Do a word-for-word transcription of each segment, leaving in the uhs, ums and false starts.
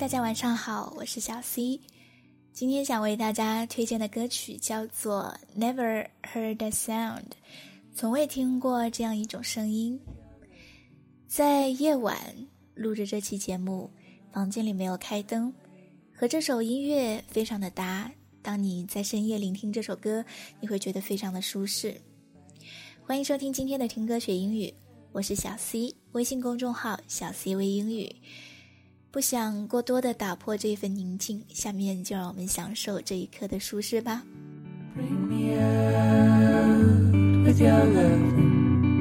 大家晚上好，我是小 C。 今天想为大家推荐的歌曲叫做 Never Heard a Sound， 从未听过这样一种声音。在夜晚录着这期节目，房间里没有开灯，和这首音乐非常的搭，当你在深夜聆听这首歌，你会觉得非常的舒适。欢迎收听今天的听歌学英语，我是小 C， 微信公众号小 C 微英语。不想过多的打破这份宁静，下面就让我们享受这一刻的舒适吧。 Bring me out with your loving.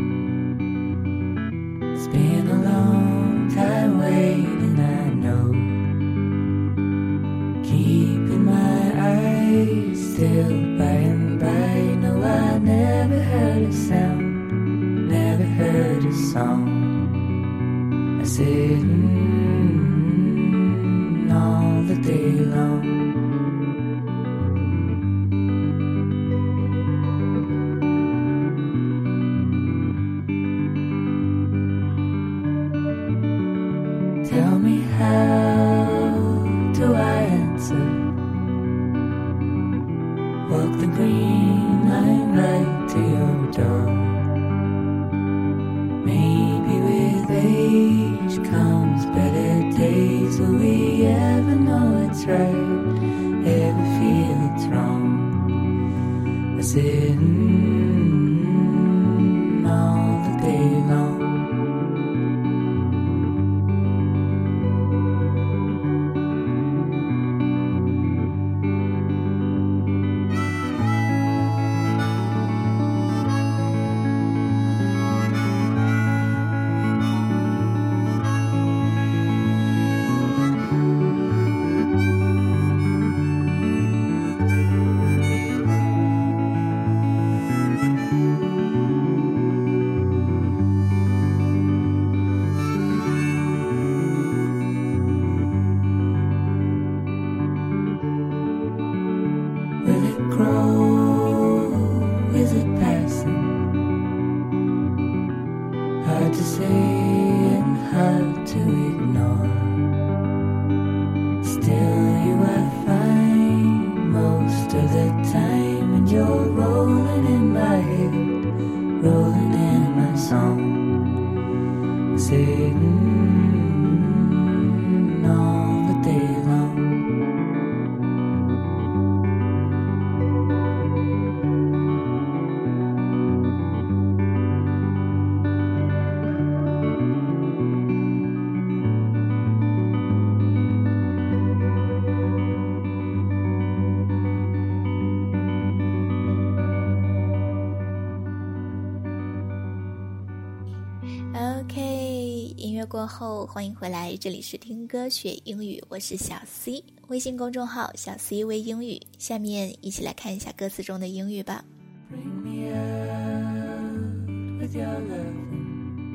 It's been a long time waiting, I know. Keeping my eyes still by and by. No, I never heard a sound, never heard a song. I sit all the day long. Tell me, how do I answer? Walk the green line right to your door. Maybe with age comes better days. Will we ever know it's right, ever feel it's wrong? We're sitting all the day long. Will it grow? Is it passing? Hard to say and hard to ignore. Still you I find most of the time, and you're rolling in my head, rolling in my song. Sitting all the day long. OK， 音乐过后欢迎回来，这里是听歌学英语，我是小 C， 微信公众号小 C 微英语。下面一起来看一下歌词中的英语吧。 Bring me out with your loving.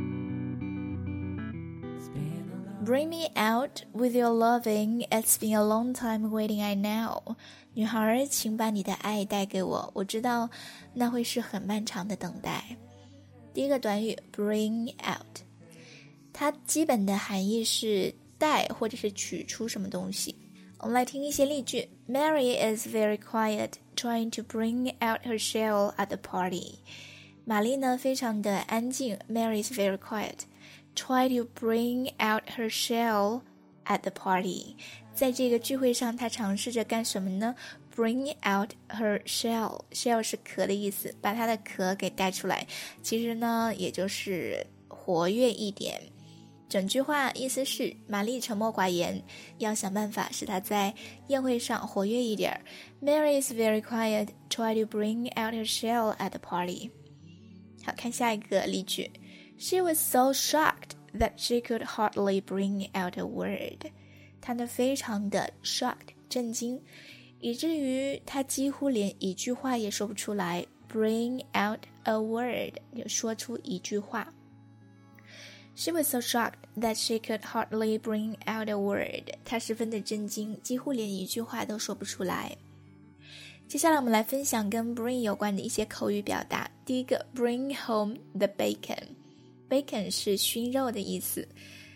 It's been a long Bring me out with your loving, it's been a long time waiting, I know. 女孩，请把你的爱带给我，我知道那会是很漫长的等待。第一个短语 bring out， 它基本的含义是带或者是取出什么东西。我们来听一些例句。 Mary is very quiet, trying to bring out her shell at the party. 玛丽呢非常的安静。 Mary is very quiet, try to bring out her shell at the party. 在这个聚会上她尝试着干什么呢？ Bring out her shell， shell 是壳的意思，把她的壳给带出来，其实呢也就是活跃一点。整句话意思是玛丽沉默寡言，要想办法使她在宴会上活跃一点。 Mary is very quiet, try to bring out her shell at the party. 好，看下一个例句。 She was so shocked that she could hardly bring out a word. 她呢非常的 shocked 震惊，以至于她几乎连一句话也说不出来。 Bring out a word 就说出一句话。She was so shocked that she could hardly bring out a word. 她十分的震惊，几乎连一句话都说不出来。接下来我们来分享跟 bring 有关的一些口语表达。第一个 bring home the bacon， bacon 是熏肉的意思。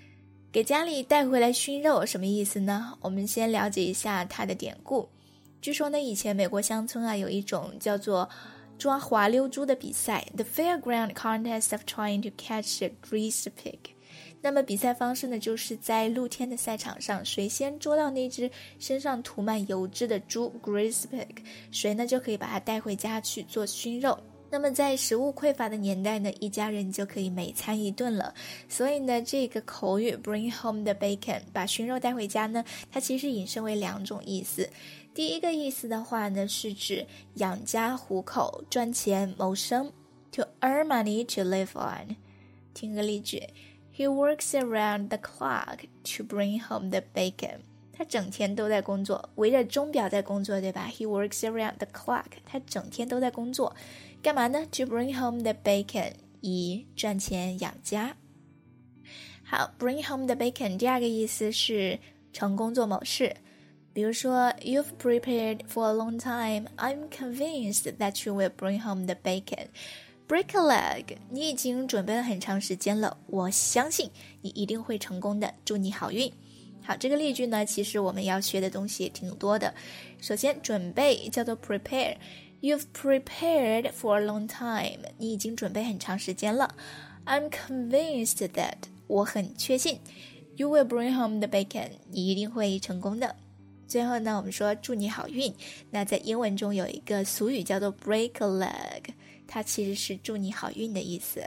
给家里带回来熏肉什么意思呢？我们先了解一下它的典故。据说呢，以前美国乡村啊有一种叫做抓滑溜猪的比赛 The fairground contest of trying to catch a greased pig。 那么比赛方式呢，就是在露天的赛场上，谁先捉到那只身上涂满油脂的猪 greased pig， 谁呢就可以把它带回家去做熏肉。那么在食物匮乏的年代呢，一家人就可以每餐一顿了。所以呢，这个口语 bring home the bacon， 把熏肉带回家呢，它其实引申为两种意思。第一个意思的话呢，是指养家糊口，赚钱谋生 to earn money to live on。 听个例句， He works around the clock to bring home the bacon。 他整天都在工作，围着钟表在工作，对吧？ He works around the clock， 他整天都在工作，干嘛呢？ To bring home the bacon， 以赚钱养家。好， bring home the bacon 第二个意思是成功做某事。比如说 You've prepared for a long time. I'm convinced that you will bring home the bacon. Break a leg. 你已经准备了很长时间了，我相信你一定会成功的，祝你好运。好，这个例句呢，其实我们要学的东西也挺多的。首先，准备叫做 prepare. You've prepared for a long time. 你已经准备很长时间了。I'm convinced that. 我很确信 You will bring home the bacon. 你一定会成功的。最后呢，我们说祝你好运。那在英文中有一个俗语叫做 break a leg， 它其实是祝你好运的意思。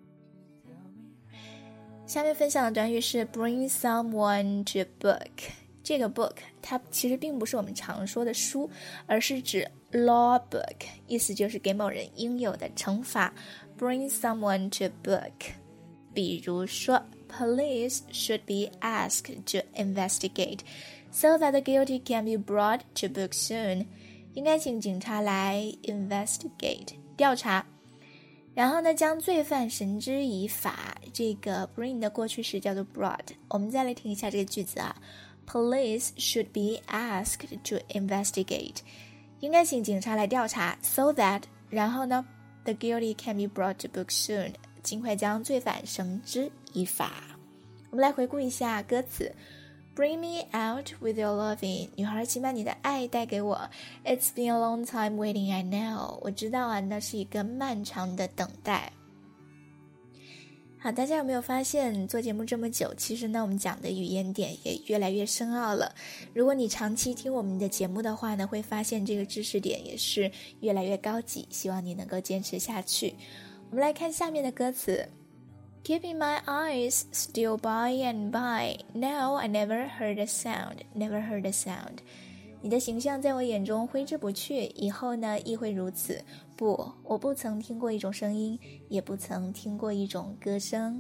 下面分享的短语是 bring someone to book。 这个 book 它其实并不是我们常说的书，而是指 law book， 意思就是给某人应有的惩罚。 bring someone to book。 比如说 Police should be asked to investigate so that the guilty can be brought to book soon。 应该请警察来 investigate 调查，然后呢将罪犯绳之以法。这个 bring 的过去式叫做 brought。 我们再来听一下这个句子啊， Police should be asked to investigate， 应该请警察来调查 so that， 然后呢 the guilty can be brought to book soon， 尽快将罪犯绳之以法。我们来回顾一下歌词。Bring me out with your loving， 女孩请把你的爱带给我。 It's been a long time waiting, I know， 我知道啊，那是一个漫长的等待。好，大家有没有发现做节目这么久，其实呢我们讲的语言点也越来越深奥了。如果你长期听我们的节目的话呢，会发现这个知识点也是越来越高级，希望你能够坚持下去。我们来看下面的歌词。Keeping my eyes still by and by, now I never heard a sound, never heard a sound。 你的形象在我眼中挥之不去，以后呢亦会如此。不，我不曾听过一种声音，也不曾听过一种歌声。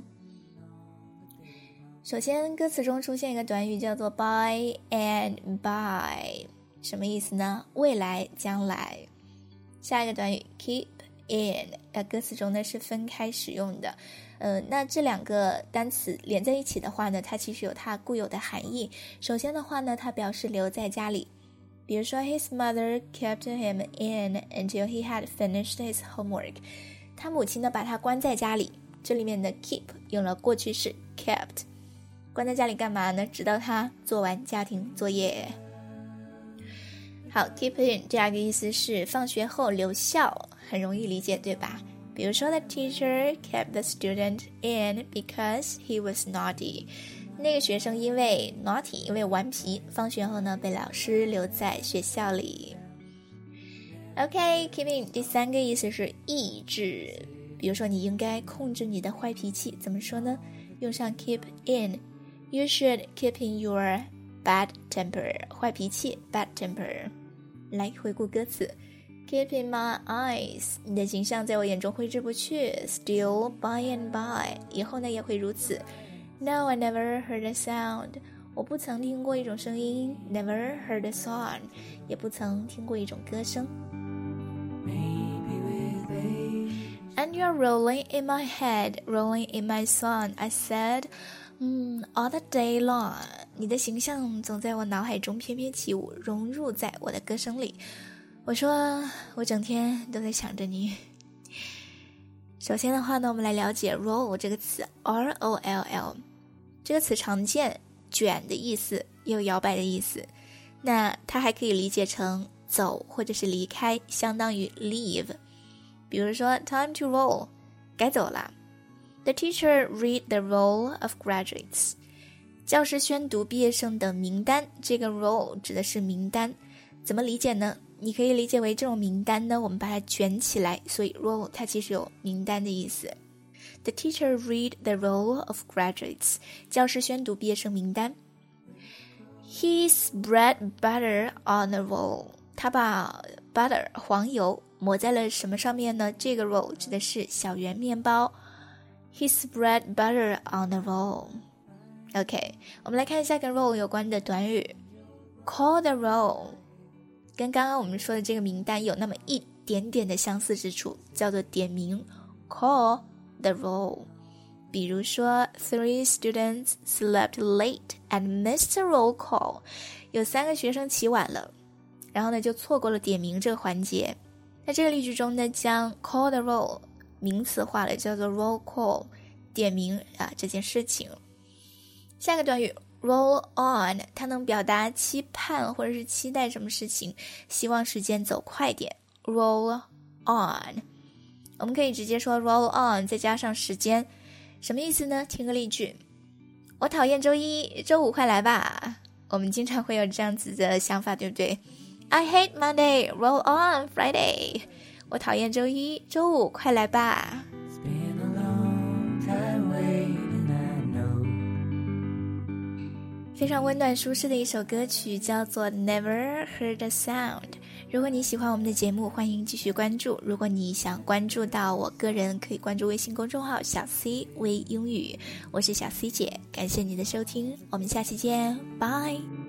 首先歌词中出现一个短语叫做 by and by， 什么意思呢？未来将来。下一个短语 keep in， 呃，歌词中呢是分开使用的。呃，那这两个单词连在一起的话呢，它其实有它固有的含义。首先的话呢，它表示留在家里，比如说 His mother kept him in until he had finished his homework。 他母亲呢把他关在家里，这里面的 keep 用了过去式 kept， 关在家里干嘛呢？直到他做完家庭作业。好， keep in 第二个意思是放学后留校，很容易理解对吧？比如说 The teacher kept the student in because he was naughty。 那个学生因为 naughty， 因为顽皮，放学后呢被老师留在学校里。 OK， keep in 第三个意思是抑制，比如说你应该控制你的坏脾气，怎么说呢？用上 keep in， You should keep in your bad temper， 坏脾气 bad temper。 来回顾歌词。Keep in my eyes， 你的形象在我眼中挥之不去。 Still by and by， 以后呢也会如此。 Now I never heard a sound， 我不曾听过一种声音。 Never heard a song， 也不曾听过一种歌声。 And you're rolling in my head, rolling in my song， I said Mm, all the day long， 你的形象总在我脑海中翩翩起舞，融入在我的歌声里。我说我整天都在想着你。首先的话呢，我们来了解 roll 这个词 R O L L， 这个词常见，卷的意思，也有摇摆的意思。那它还可以理解成走或者是离开，相当于 leave。 比如说 time to roll， 该走了。 The teacher read the roll of graduates， 教师宣读毕业生的名单，这个 roll 指的是名单。怎么理解呢？你可以理解为这种名单呢，我们把它卷起来，所以 roll 它其实有名单的意思。 The teacher read the roll of graduates， 教师宣读毕业生名单。He spread butter on the roll， 他把 butter 黄油抹在了什么上面呢？这个 roll 指的是小圆面包。He spread butter on the roll。 OK， 我们来看一下跟 roll 有关的短语。 Call the roll， 跟刚刚我们说的这个名单有那么一点点的相似之处，叫做点名。 Call the roll。比如说 Three students slept late and missed the roll call， 有三个学生起晚了，然后呢就错过了点名这个环节。在这个例句中呢，将 call the roll 名词化了，叫做 roll call， 点名啊这件事情。下个短语 roll on， 它能表达期盼或者是期待什么事情，希望时间走快点。 roll on， 我们可以直接说 roll on 再加上时间，什么意思呢？听个例句，我讨厌周一，周五快来吧。我们经常会有这样子的想法，对不对？ I hate Monday, roll on Friday。 我讨厌周一，周五快来吧。 It's been a long time waiting, I know。 非常温暖舒适的一首歌曲，叫做 Never Heard a Sound。 如果你喜欢我们的节目，欢迎继续关注。如果你想关注到我个人，可以关注微信公众号小 C 微英语，我是小 C 姐，感谢你的收听，我们下期见，拜。